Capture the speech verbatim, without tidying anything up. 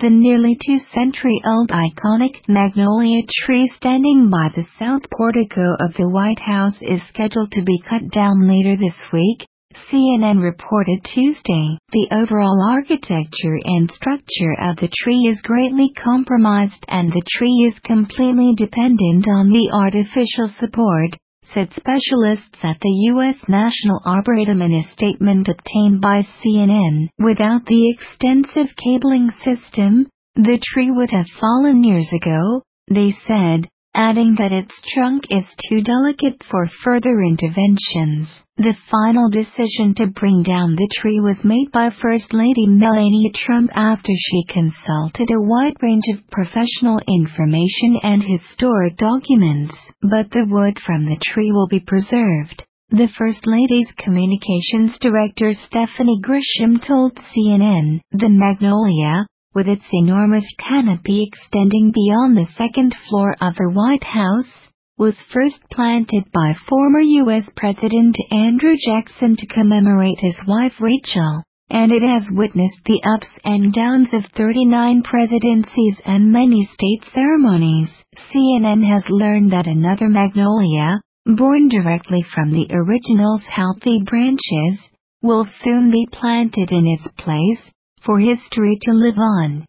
The nearly two-century-old iconic magnolia tree standing by the south portico of the White House is scheduled to be cut down later this week, C N N reported Tuesday. The overall architecture and structure of the tree is greatly compromised and the tree is completely dependent on the artificial support, said specialists at the U S National Arboretum in a statement obtained by C N N. Without the extensive cabling system, the tree would have fallen years ago, they said, adding that its trunk is too delicate for further interventions. The final decision to bring down the tree was made by First Lady Melania Trump after she consulted a wide range of professional information and historic documents. But the wood from the tree will be preserved, the First Lady's communications director Stephanie Grisham told C N N. The magnolia, with its enormous canopy extending beyond the second floor of the White House, was first planted by former U S President Andrew Jackson to commemorate his wife Rachel, and it has witnessed the ups and downs of thirty-nine presidencies and many state ceremonies. C N N has learned that another magnolia, born directly from the original's healthy branches, will soon be planted in its place, for history to live on.